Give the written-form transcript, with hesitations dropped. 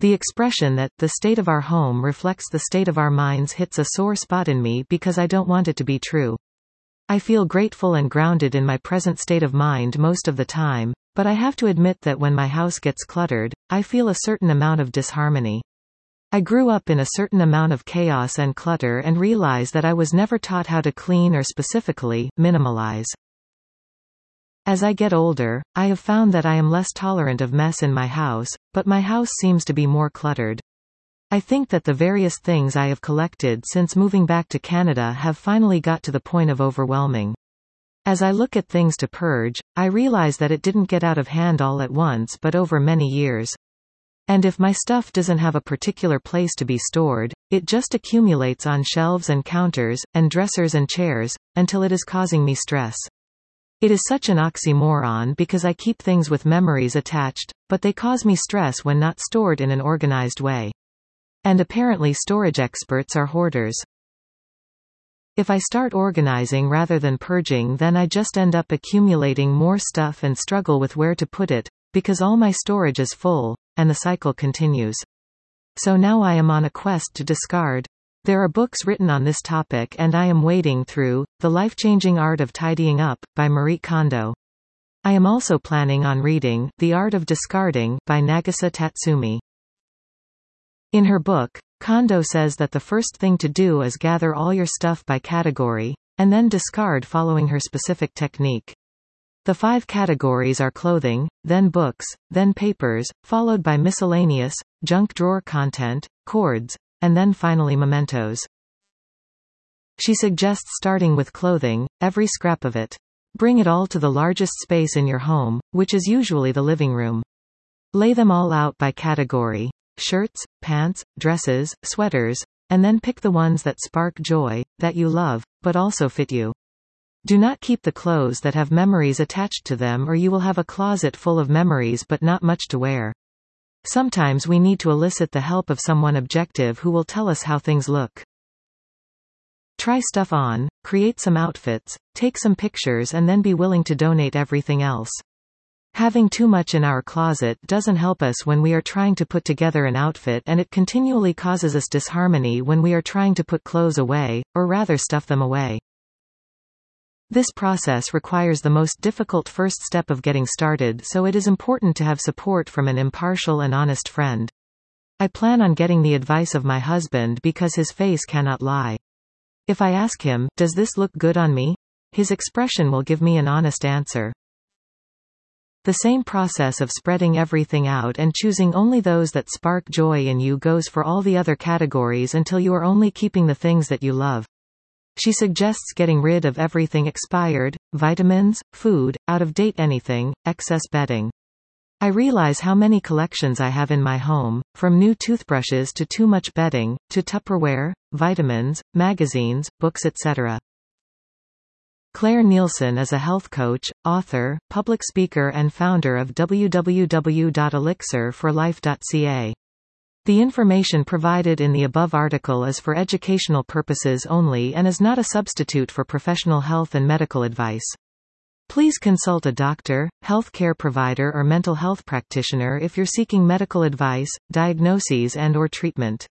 The expression that the state of our home reflects the state of our minds hits a sore spot in me because I don't want it to be true. I feel grateful and grounded in my present state of mind most of the time, but I have to admit that when my house gets cluttered, I feel a certain amount of disharmony. I grew up in a certain amount of chaos and clutter and realize that I was never taught how to clean or specifically, minimalize. As I get older, I have found that I am less tolerant of mess in my house, but my house seems to be more cluttered. I think that the various things I have collected since moving back to Canada have finally got to the point of overwhelming. As I look at things to purge, I realize that it didn't get out of hand all at once but over many years. And if my stuff doesn't have a particular place to be stored, it just accumulates on shelves and counters, and dressers and chairs, until it is causing me stress. It is such an oxymoron because I keep things with memories attached, but they cause me stress when not stored in an organized way. And apparently storage experts are hoarders. If I start organizing rather than purging, then I just end up accumulating more stuff and struggle with where to put it, because all my storage is full, and the cycle continues. So now I am on a quest to discard. There are books written on this topic and I am wading through The Life-Changing Art of Tidying Up, by Marie Kondo. I am also planning on reading The Art of Discarding, by Nagisa Tatsumi. In her book, Kondo says that the first thing to do is gather all your stuff by category, and then discard following her specific technique. The 5 categories are clothing, then books, then papers, followed by miscellaneous, junk drawer content, cords, and then finally mementos. She suggests starting with clothing, every scrap of it. Bring it all to the largest space in your home, which is usually the living room. Lay them all out by category: shirts, pants, dresses, sweaters, and then pick the ones that spark joy, that you love, but also fit you. Do not keep the clothes that have memories attached to them, or you will have a closet full of memories but not much to wear. Sometimes we need to elicit the help of someone objective who will tell us how things look. Try stuff on, create some outfits, take some pictures, and then be willing to donate everything else. Having too much in our closet doesn't help us when we are trying to put together an outfit, and it continually causes us disharmony when we are trying to put clothes away, or rather stuff them away. This process requires the most difficult first step of getting started, so it is important to have support from an impartial and honest friend. I plan on getting the advice of my husband because his face cannot lie. If I ask him, "Does this look good on me?" his expression will give me an honest answer. The same process of spreading everything out and choosing only those that spark joy in you goes for all the other categories until you are only keeping the things that you love. She suggests getting rid of everything expired, vitamins, food, out-of-date anything, excess bedding. I realize how many collections I have in my home, from new toothbrushes to too much bedding, to Tupperware, vitamins, magazines, books etc. Claire Nielsen is a health coach, author, public speaker and founder of www.elixirforlife.ca. The information provided in the above article is for educational purposes only and is not a substitute for professional health and medical advice. Please consult a doctor, health care provider or mental health practitioner if you're seeking medical advice, diagnoses and/or treatment.